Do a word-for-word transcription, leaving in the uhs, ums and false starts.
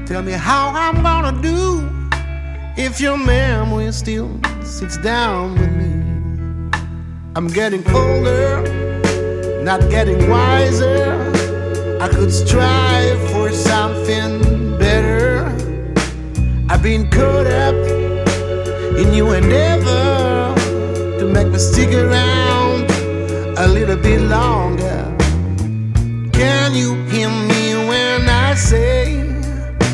Tell me how I'm gonna do if your memory still sits down with me. I'm getting older, not getting wiser. I could strive for something better. I've been caught up in your endeavor to make me stick around a little bit longer.